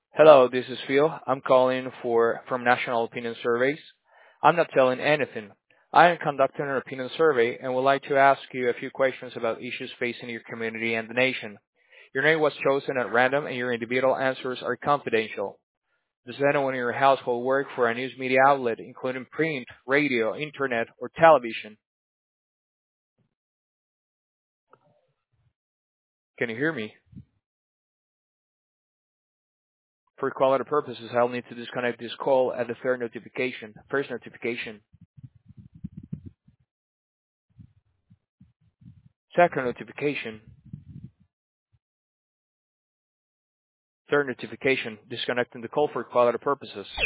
Hello, this is Phil. I'm calling from National Opinion Surveys. I'm not telling anything. I am conducting an opinion survey and would like to ask you a few questions about issues facing your community and the nation. Your name was chosen at random and your individual answers are confidential. Does anyone in your household work for a news media outlet, including print, radio, internet, or television? Can you hear me? For quality purposes, I'll need to disconnect this call at the first notification. Second notification. Third notification, disconnecting the call for quality purposes.